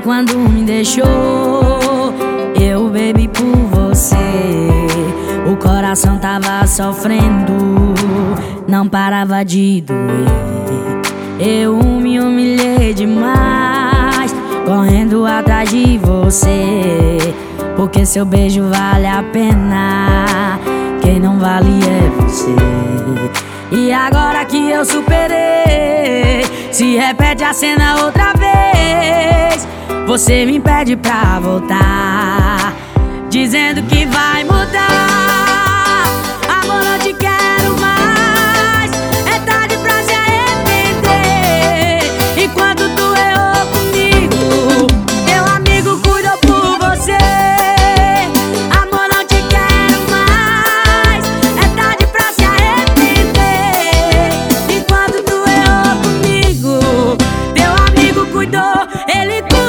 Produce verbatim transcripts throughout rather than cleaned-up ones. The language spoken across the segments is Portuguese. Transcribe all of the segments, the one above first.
quando me deixou, eu bebi por você. O coração tava sofrendo, não parava de doer. Eu me humilhei demais, correndo atrás de você, porque seu beijo vale a pena, quem não vale é você. E agora que eu superei, se repete a cena outra vez. Você me pede pra voltar, dizendo que vai mudar. Amor, não te quero mais, é tarde pra se arrepender. Enquanto tu errou comigo, teu amigo cuidou por você. Amor, não te quero mais, é tarde pra se arrepender. Enquanto tu errou comigo, teu amigo cuidou, ele cuidou.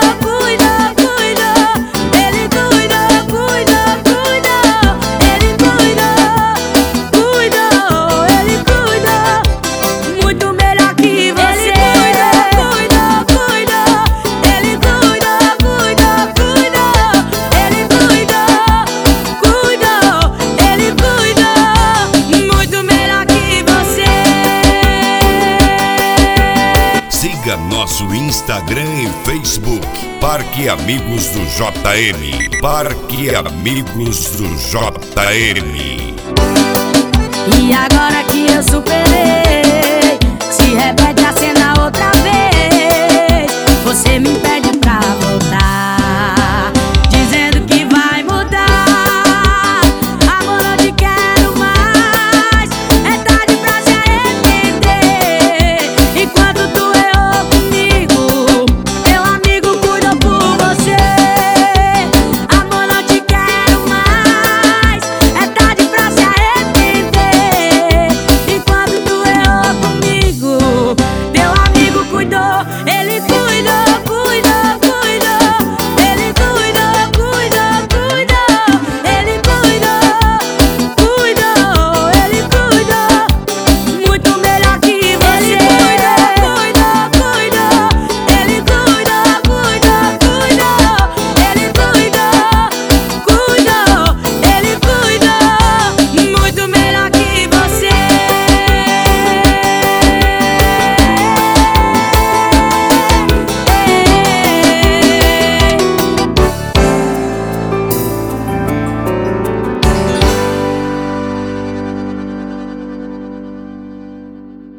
Nosso Instagram e Facebook, Parque Amigos do J M. Parque Amigos do J M. E agora que eu superei, se repete a cena outra vez. Você me pede